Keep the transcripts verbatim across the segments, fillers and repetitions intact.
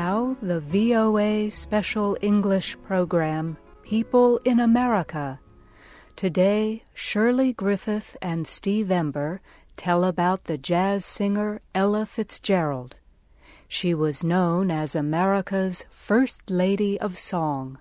now, the V O A special English program, People in America. Today, Shirley Griffith and Steve Ember tell about the jazz singer Ella Fitzgerald. She was known as America's First Lady of Song.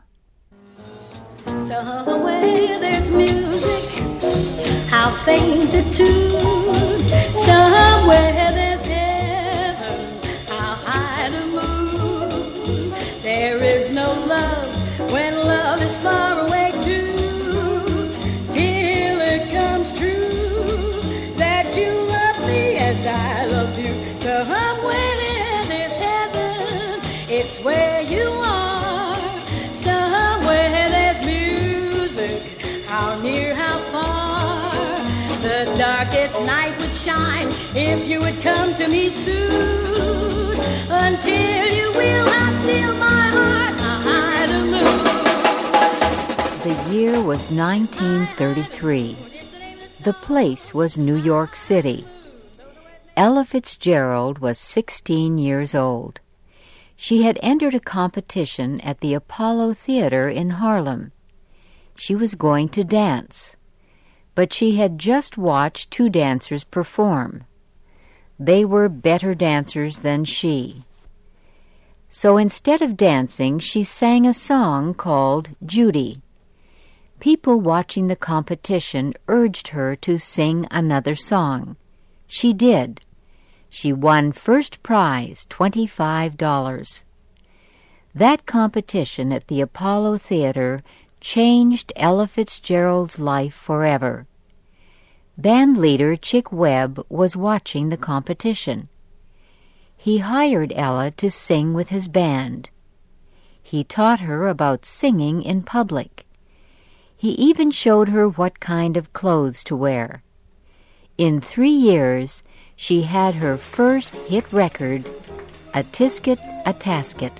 Somewhere there's music, how faint the tune. Somewhere there's heaven, how high the moon. There is no love when love is far away too, till it comes true that you love me as I love you. Somewhere there's heaven, it's where you are. Somewhere there's music, how near, how far. The darkest night would shine if you would come to me soon. Until you will, I'll steal my heart, I'll hide the moon. The year was nineteen thirty-three. The place was New York City. Ella Fitzgerald was sixteen years old. She had entered a competition at the Apollo Theater in Harlem. She was going to dance, but she had just watched two dancers perform. They were better dancers than she. So instead of dancing, she sang a song called Judy. People watching the competition urged her to sing another song. She did. She won first prize, twenty-five dollars. That competition at the Apollo Theater changed Ella Fitzgerald's life forever. Band leader Chick Webb was watching the competition. He hired Ella to sing with his band. He taught her about singing in public. He even showed her what kind of clothes to wear. In three years, she had her first hit record, A Tisket, a Tasket.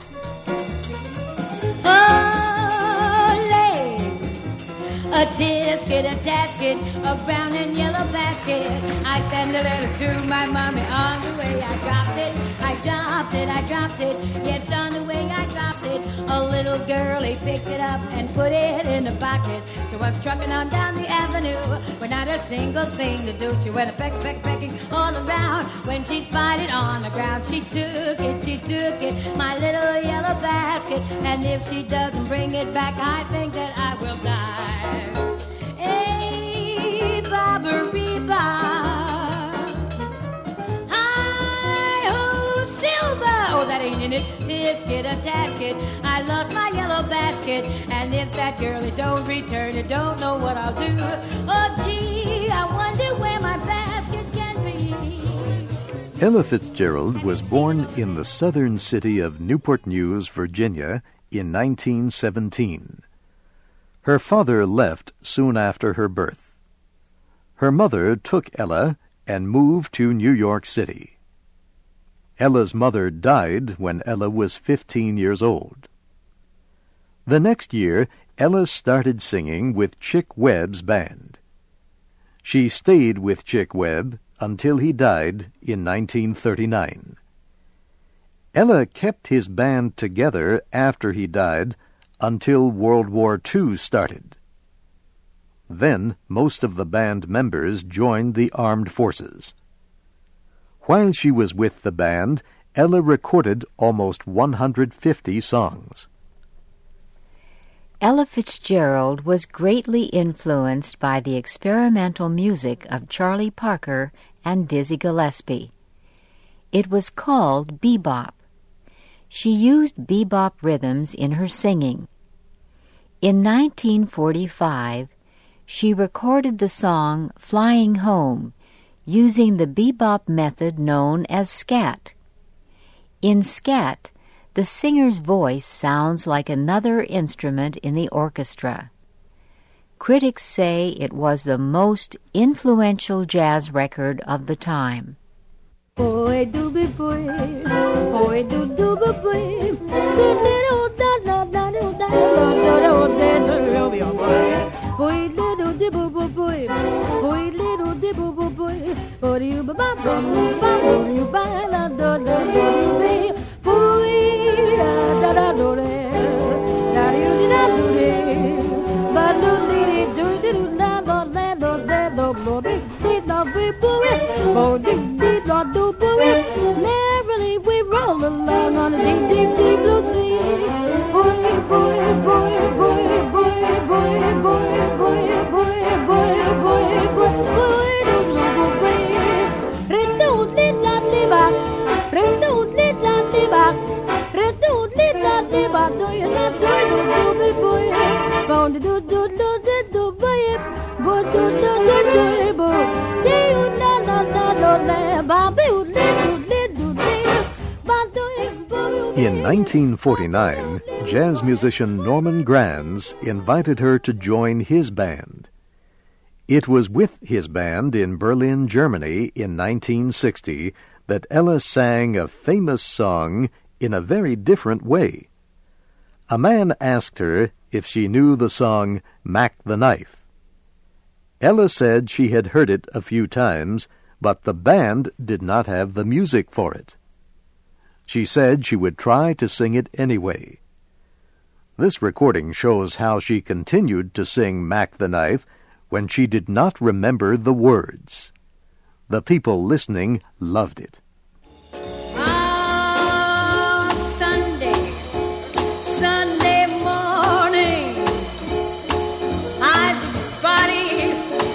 A tisket, a tasket, a brown and yellow basket. I send a letter to my mommy. On the way I dropped it, I dropped it, I dropped it. Yes, on the way I dropped it. A little girlie picked it up and put it in a pocket. She was trucking on down the avenue with not a single thing to do. She went a peck, peck, pecking all around. When she spied it on the ground, she took it, she took it, my little yellow basket. And if she doesn't bring it back, I think that I will die. Hey, Barbary-Bob, hi-ho, silver. Oh, that ain't in it. Tisket, a tasket. I lost my yellow basket. And if that girlie don't return it, don't know what I'll do. Oh, gee, I wonder where my basket can be. Ella Fitzgerald was born in the southern city of Newport News, Virginia, in nineteen seventeen. Her father left soon after her birth. Her mother took Ella and moved to New York City. Ella's mother died when Ella was fifteen years old. The next year, Ella started singing with Chick Webb's band. She stayed with Chick Webb until he died in nineteen thirty-nine. Ella kept his band together after he died until World War Two started. Then most of the band members joined the armed forces. While she was with the band, Ella recorded almost one hundred fifty songs. Ella Fitzgerald was greatly influenced by the experimental music of Charlie Parker and Dizzy Gillespie. It was called bebop. She used bebop rhythms in her singing. In nineteen forty-five, she recorded the song Flying Home using the bebop method known as scat. In scat, the singer's voice sounds like another instrument in the orchestra. Critics say it was the most influential jazz record of the time. Boy doobie boy, boy doo doobie boy, doo little da da da da da da da da boy little dibble boy, boy little dibble boy, boy you ba ba ba ba you ba la da da da boy, boy In nineteen forty-nine, jazz musician Norman Granz invited her to join his band. It was with his band in Berlin, Germany in nineteen sixty that Ella sang a famous song in a very different way. A man asked her if she knew the song Mac the Knife. Ella said she had heard it a few times, but the band did not have the music for it. She said she would try to sing it anyway. This recording shows how she continued to sing Mac the Knife when she did not remember the words. The people listening loved it. Ah, Sunday, Sunday morning, eyes of body,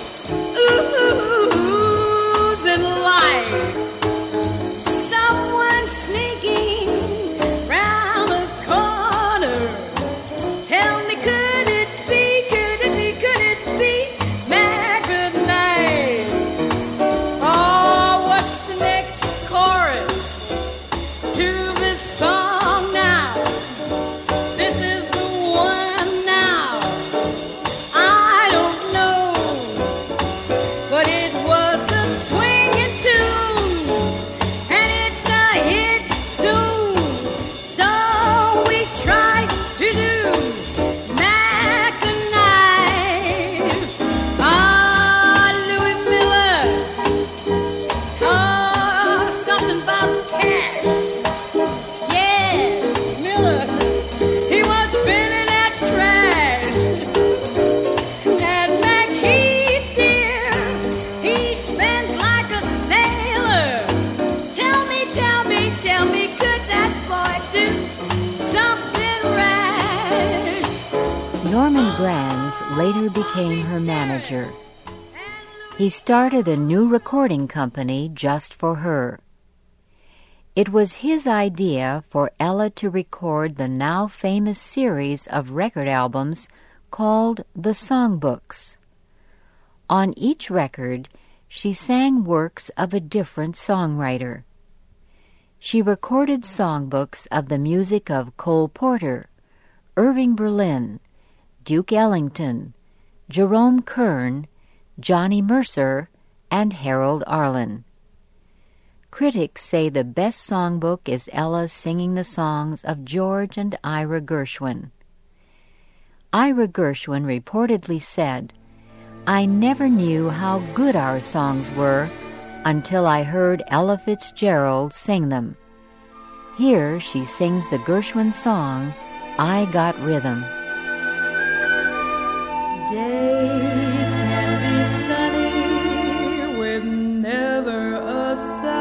oozing light. Someone sneaking round the corner. Tell me, could it be, could it be, could it be Mac the Knife? Oh, what's the next chorus to this song now? This is the one now. I don't know, but it was a swinging tune, and it's a hit soon. So we tried to do Mac the Knife. Ah, Louis Miller. Oh, something about cash. Yeah, Miller. He was spinning that trash. And Mac, he dear, he spins like a sailor. Tell me, tell me, tell me, could that boy do something rash? Norman Granz later became her manager. He started a new recording company just for her. It was his idea for Ella to record the now famous series of record albums called the Songbooks. On each record, she sang works of a different songwriter. She recorded songbooks of the music of Cole Porter, Irving Berlin, Duke Ellington, Jerome Kern, Johnny Mercer, and Harold Arlen. Critics say the best songbook is Ella singing the songs of George and Ira Gershwin. Ira Gershwin reportedly said, "I never knew how good our songs were until I heard Ella Fitzgerald sing them." Here she sings the Gershwin song, I Got Rhythm. Days can be sunny with never a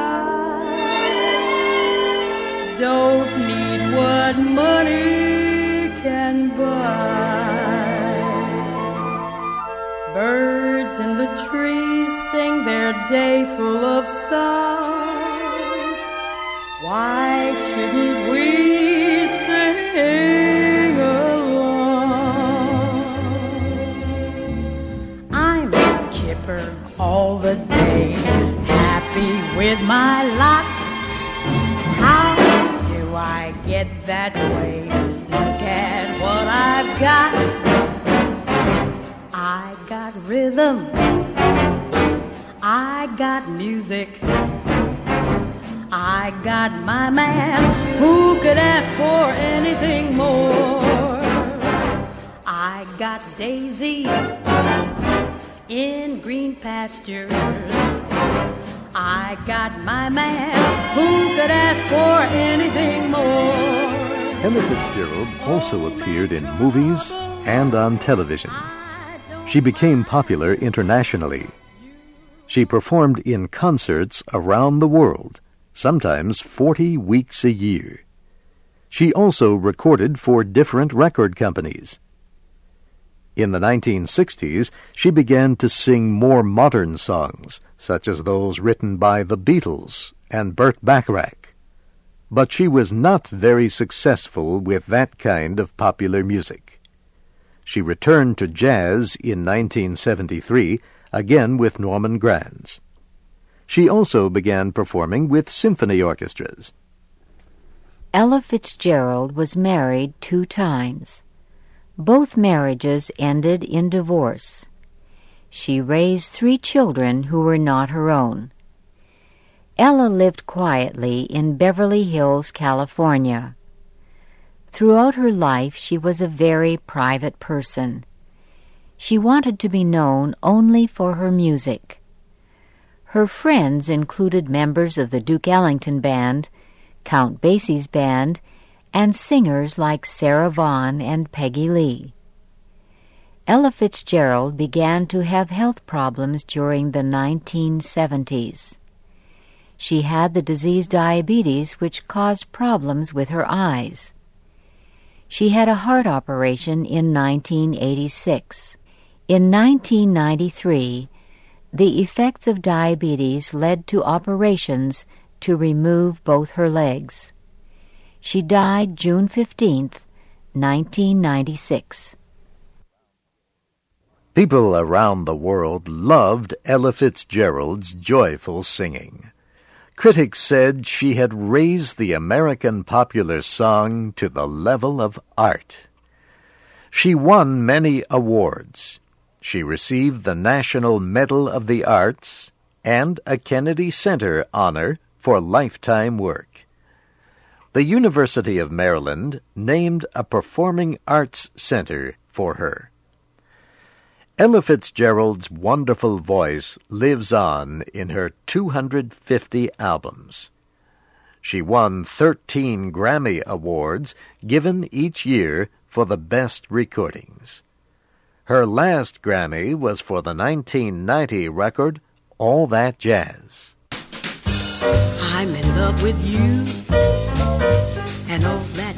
sigh. Don't need what money can buy. Birds in the trees sing their day full of song. Why shouldn't we sing along? I'm chipper all the day, happy with my lot. How do I get that way? Look at what I've got. I got rhythm, I got music, I got my man. Who could ask for anything more? I got daisies in green pastures. I got my man. Who could ask for anything more? Ella Fitzgerald also appeared in movies and on television. She became popular internationally. She performed in concerts around the world, sometimes forty weeks a year. She also recorded for different record companies. In the nineteen sixties, she began to sing more modern songs, such as those written by the Beatles and Burt Bacharach. But she was not very successful with that kind of popular music. She returned to jazz in nineteen seventy-three, again with Norman Granz. She also began performing with symphony orchestras. Ella Fitzgerald was married two times. Both marriages ended in divorce. She raised three children who were not her own. Ella lived quietly in Beverly Hills, California. Throughout her life, she was a very private person. She wanted to be known only for her music. Her friends included members of the Duke Ellington Band, Count Basie's band, and singers like Sarah Vaughan and Peggy Lee. Ella Fitzgerald began to have health problems during the nineteen seventies. She had the disease diabetes, which caused problems with her eyes. She had a heart operation in nineteen eighty-six. In nineteen ninety-three, the effects of diabetes led to operations to remove both her legs. She died June fifteenth, nineteen ninety-six. People around the world loved Ella Fitzgerald's joyful singing. Critics said she had raised the American popular song to the level of art. She won many awards. She received the National Medal of the Arts and a Kennedy Center honor for lifetime work. The University of Maryland named a Performing Arts Center for her. Ella Fitzgerald's wonderful voice lives on in her two hundred fifty albums. She won thirteen Grammy Awards given each year for the best recordings. Her last Grammy was for the nineteen ninety record, All That Jazz. I'm in love with you and all that